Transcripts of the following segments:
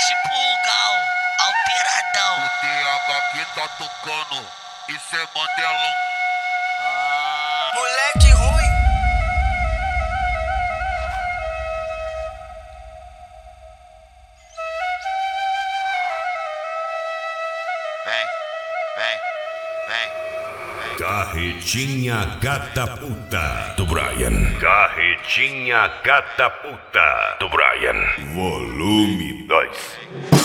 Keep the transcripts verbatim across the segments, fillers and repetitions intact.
tipo o Gal, alteradão. O T H aqui tá tocando, isso é Mandelão. Ah, moleque ruim. Vem, vem, vem. Carretinha Gata Puta do Brian. Carretinha Gata Puta do Brian. Volume dois.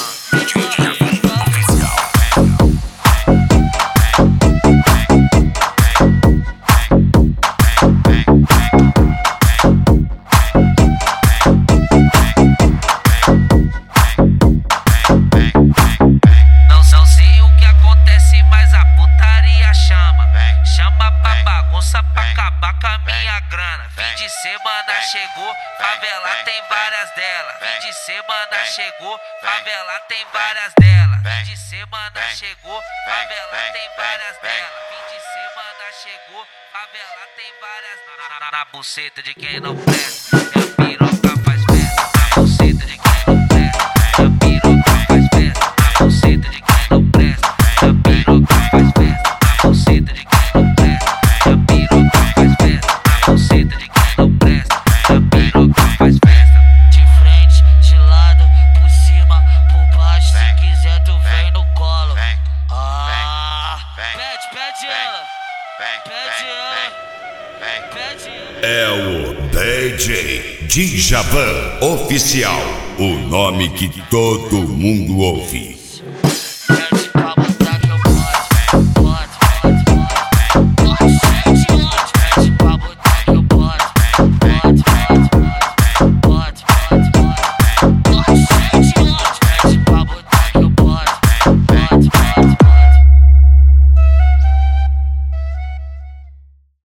Não sei o que acontece, mas a putaria chama. Chama pra bagunça pra acabar com a minha grana. Fim de semana chegou, favela tem várias delas. Fim de semana chegou, favela tem várias delas. Fim de semana chegou, favela tem várias delas. Fim de semana chegou, favela tem várias. Na, na, na buceta de quem não presta, minha piroca faz festa. Na buceta de quem não presta, minha piroca faz festa. Na buceta de quem não presta, minha piroca faz festa. Na buceta de quem não presta, minha piroca faz festa. Na buceta de quem não presta, minha piroca faz festa. De frente, de lado, por cima, por baixo. Se quiser tu vem no colo. Ah, pede, pede ela. Pede ela. Pede ela. É o D J Djavan Oficial, o nome que todo mundo ouve.